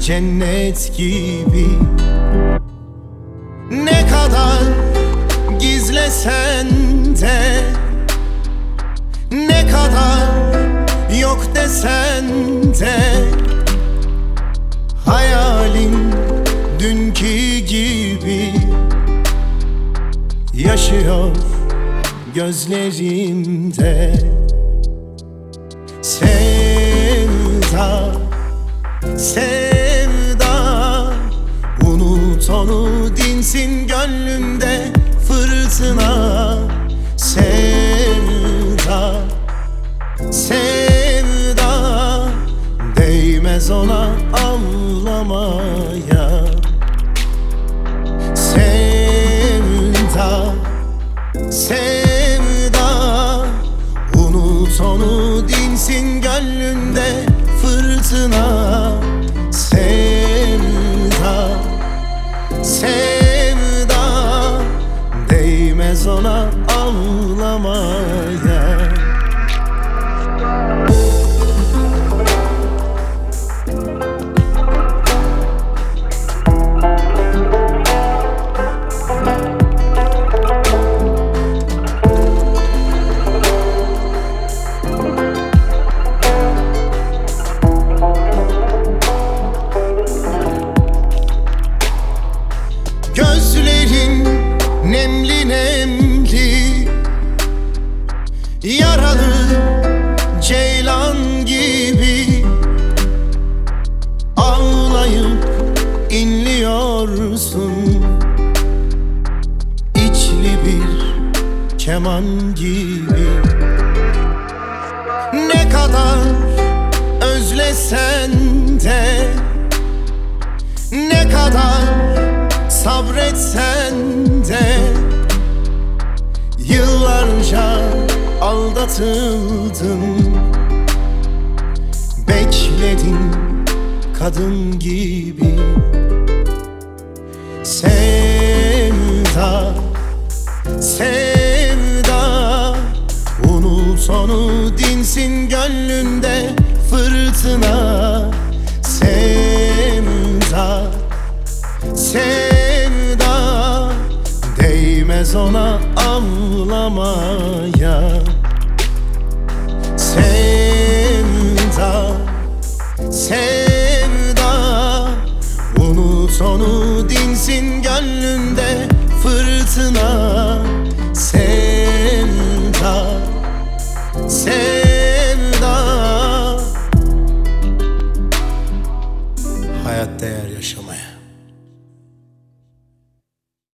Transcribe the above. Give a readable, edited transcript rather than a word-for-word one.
cennet gibi. Ne kadar gizlesen de, ne kadar yok desen de, hayalin dünkü gibi yaşıyor gözlerimde. Sevda, sevda, unut onu, dinsin gönlümde fırtına. Sevda, sevda, değmez ona ağlamaya. Sevda, sevda, unut onu, dinsin gönlümde fırtına. Sevda, sevda, değmez ona ağlamaya. Gözlerin nemli nemli, yaralı ceylan gibi, ağlayıp inliyorsun, içli bir keman gibi. Ne kadar özlesen de, ne kadar sabretsen de, yıllarca aldatıldın, bekledin kadın gibi. Sevda, sevda, unut onu, dinsin gönlünde fırtına. Sevda, sevda, değmez ona ağlamaya. Sevda, sevda, unut onu, dinsin gönlünde fırtına. Sevda, sevda, hayat değer yaşamaya.